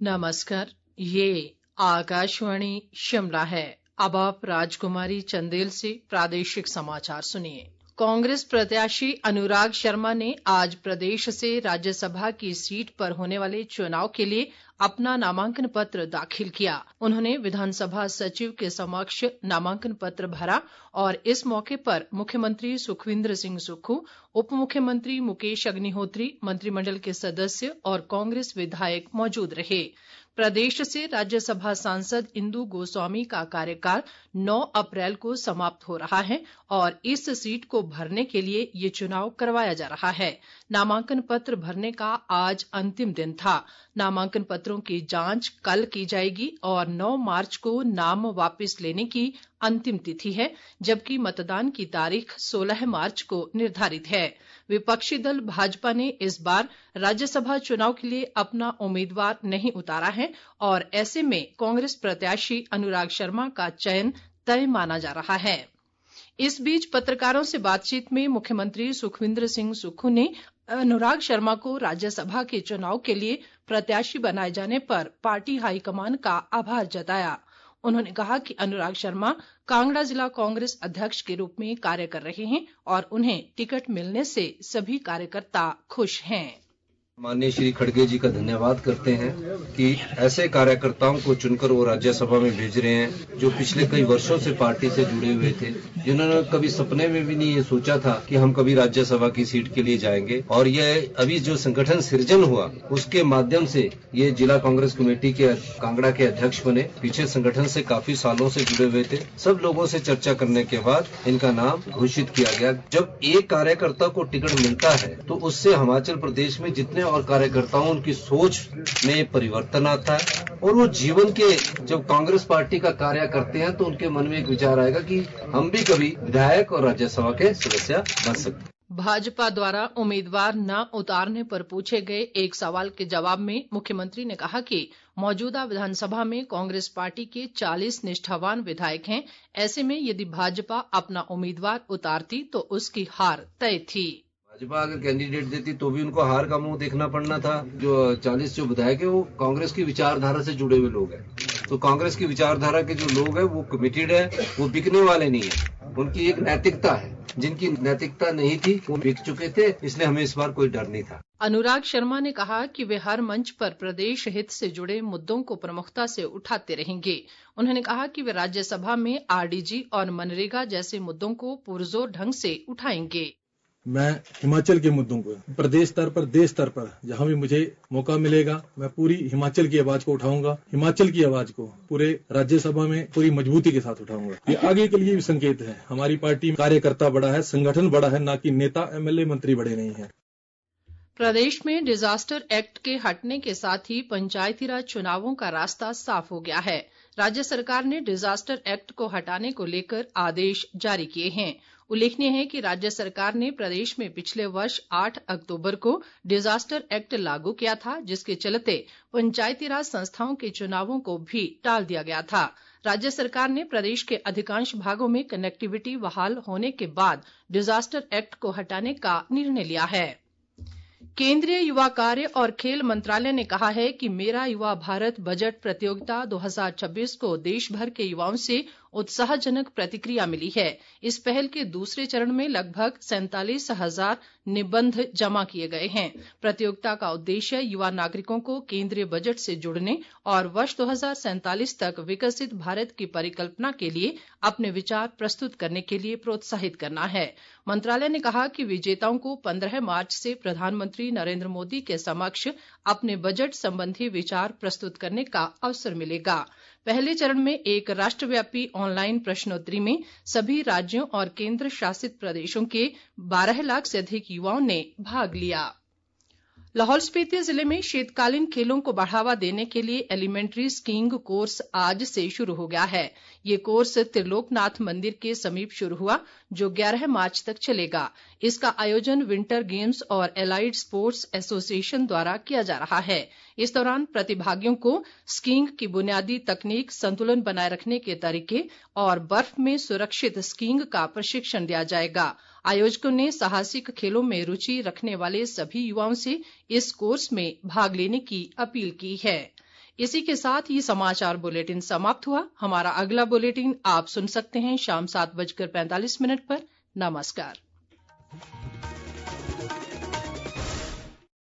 नमस्कार, ये आकाशवाणी शिमला है। अब आप राजकुमारी चंदेल से प्रादेशिक समाचार सुनिए। कांग्रेस प्रत्याशी अनुराग शर्मा ने आज प्रदेश से राज्यसभा की सीट पर होने वाले चुनाव के लिए अपना नामांकन पत्र दाखिल किया। उन्होंने विधानसभा सचिव के समक्ष नामांकन पत्र भरा और इस मौके पर मुख्यमंत्री सुखविंदर सिंह सुक्खू, उप मुख्यमंत्री मुकेश अग्निहोत्री, मंत्रिमंडल के सदस्य और कांग्रेस विधायक मौजूद रहे। प्रदेश से राज्यसभा सांसद इंदु गोस्वामी का कार्यकाल 9 अप्रैल को समाप्त हो रहा है और इस सीट को भरने के लिए ये चुनाव करवाया जा रहा है। नामांकन पत्र भरने का आज अंतिम दिन था। नामांकन पत्रों की जांच कल की जाएगी और 9 मार्च को नाम वापस लेने की अंतिम तिथि है, जबकि मतदान की तारीख 16 मार्च को निर्धारित है। विपक्षी दल भाजपा ने इस बार राज्यसभा चुनाव के लिए अपना उम्मीदवार नहीं उतारा है और ऐसे में कांग्रेस प्रत्याशी अनुराग शर्मा का चयन तय माना जा रहा है। इस बीच पत्रकारों से बातचीत में मुख्यमंत्री सुखविंदर सिंह सुक्खू ने अनुराग शर्मा को राज्यसभा के चुनाव के लिए प्रत्याशी बनाए जाने पर पार्टी हाईकमान का आभार जताया। उन्होंने कहा कि अनुराग शर्मा कांगड़ा जिला कांग्रेस अध्यक्ष के रूप में कार्य कर रहे हैं और उन्हें टिकट मिलने से सभी कार्यकर्ता खुश हैं। माननीय श्री खड़गे जी का धन्यवाद करते हैं कि ऐसे कार्यकर्ताओं को चुनकर वो राज्यसभा में भेज रहे हैं जो पिछले कई वर्षों से पार्टी से जुड़े हुए थे, जिन्होंने कभी सपने में भी नहीं ये सोचा था कि हम कभी राज्यसभा की सीट के लिए जाएंगे। और ये अभी जो संगठन सृजन हुआ उसके माध्यम से ये जिला कांग्रेस कमेटी के कांगड़ा के अध्यक्ष बने। पीछे संगठन से काफी सालों से जुड़े हुए थे। सब लोगों से चर्चा करने के बाद इनका नाम घोषित किया गया। जब एक कार्यकर्ता को टिकट मिलता है तो उससे हिमाचल प्रदेश में जितने और कार्यकर्ताओं उनकी सोच में परिवर्तन आता है और वो जीवन के जब कांग्रेस पार्टी का कार्य करते हैं तो उनके मन में एक विचार आएगा कि हम भी कभी विधायक और राज्यसभा के सदस्य बन सकते हैं। भाजपा द्वारा उम्मीदवार न उतारने पर पूछे गए एक सवाल के जवाब में मुख्यमंत्री ने कहा कि मौजूदा विधानसभा में कांग्रेस पार्टी के 40 निष्ठावान विधायक हैं। ऐसे में यदि भाजपा अपना उम्मीदवार उतारती तो उसकी हार तय थी। भाजपा अगर कैंडिडेट देती तो भी उनको हार का मुंह देखना पड़ना था। जो 40 जो विधायक है वो कांग्रेस की विचारधारा से जुड़े हुए लोग हैं। तो कांग्रेस की विचारधारा के जो लोग हैं वो कमिटेड है, वो बिकने वाले नहीं है। उनकी एक नैतिकता है, जिनकी नैतिकता नहीं थी वो बिक चुके थे, इसलिए हमें इस बार कोई डर नहीं था। अनुराग शर्मा ने कहा कि वे हर मंच पर प्रदेश हित से जुड़े मुद्दों को प्रमुखता से उठाते रहेंगे। उन्होंने कहा कि वे राज्यसभा में आरडीजी और मनरेगा जैसे मुद्दों को पुरजोर ढंग से उठाएंगे। मैं हिमाचल के मुद्दों को प्रदेश स्तर पर, देश स्तर पर जहां भी मुझे मौका मिलेगा मैं पूरी हिमाचल की आवाज को उठाऊंगा। हिमाचल की आवाज को पूरे राज्यसभा में पूरी मजबूती के साथ उठाऊंगा। ये आगे के लिए भी संकेत है। हमारी पार्टी कार्यकर्ता बड़ा है, संगठन बड़ा है, ना कि नेता एमएलए मंत्री बड़े नहीं है। प्रदेश में डिजास्टर एक्ट के हटने के साथ ही पंचायती राज चुनावों का रास्ता साफ हो गया है। राज्य सरकार ने डिजास्टर एक्ट को हटाने को लेकर आदेश जारी किए हैं। उल्लेखनीय है कि राज्य सरकार ने प्रदेश में पिछले वर्ष 8 अक्टूबर को डिजास्टर एक्ट लागू किया था, जिसके चलते पंचायती राज संस्थाओं के चुनावों को भी टाल दिया गया था। राज्य सरकार ने प्रदेश के अधिकांश भागों में कनेक्टिविटी बहाल होने के बाद डिजास्टर एक्ट को हटाने का निर्णय लिया है। केंद्रीय युवा कार्य और खेल मंत्रालय ने कहा है कि मेरा युवा भारत बजट प्रतियोगिता 2026 को देश भर के युवाओं से उत्साहजनक प्रतिक्रिया मिली है। इस पहल के दूसरे चरण में लगभग 47,000 निबंध जमा किए गए हैं। प्रतियोगिता का उद्देश्य युवा नागरिकों को केंद्रीय बजट से जुड़ने और वर्ष 2047 तक विकसित भारत की परिकल्पना के लिए अपने विचार प्रस्तुत करने के लिए प्रोत्साहित करना है। मंत्रालय ने कहा कि विजेताओं को 15 मार्च से प्रधानमंत्री नरेंद्र मोदी के समक्ष अपने बजट संबंधी विचार प्रस्तुत करने का अवसर मिलेगा। पहले चरण में एक राष्ट्रव्यापी ऑनलाइन प्रश्नोत्तरी में सभी राज्यों और केंद्र शासित प्रदेशों के 12 लाख से अधिक युवाओं ने भाग लिया। लाहौल स्पीति जिले में शीतकालीन खेलों को बढ़ावा देने के लिए एलिमेंट्री स्कीइंग कोर्स आज से शुरू हो गया है। ये कोर्स त्रिलोकनाथ मंदिर के समीप शुरू हुआ, जो 11 मार्च तक चलेगा। इसका आयोजन विंटर गेम्स और एलाइड स्पोर्ट्स एसोसिएशन द्वारा किया जा रहा है। इस दौरान प्रतिभागियों को स्कीइंग की बुनियादी तकनीक, संतुलन बनाए रखने के तरीके और बर्फ में सुरक्षित स्कीइंग का प्रशिक्षण दिया जाएगा। आयोजकों ने साहसिक खेलों में रुचि रखने वाले सभी युवाओं से इस कोर्स में भाग लेने की अपील की है। इसी के साथ ये समाचार बुलेटिन समाप्त हुआ। हमारा अगला बुलेटिन आप सुन सकते हैं शाम 7:45 पर। नमस्कार।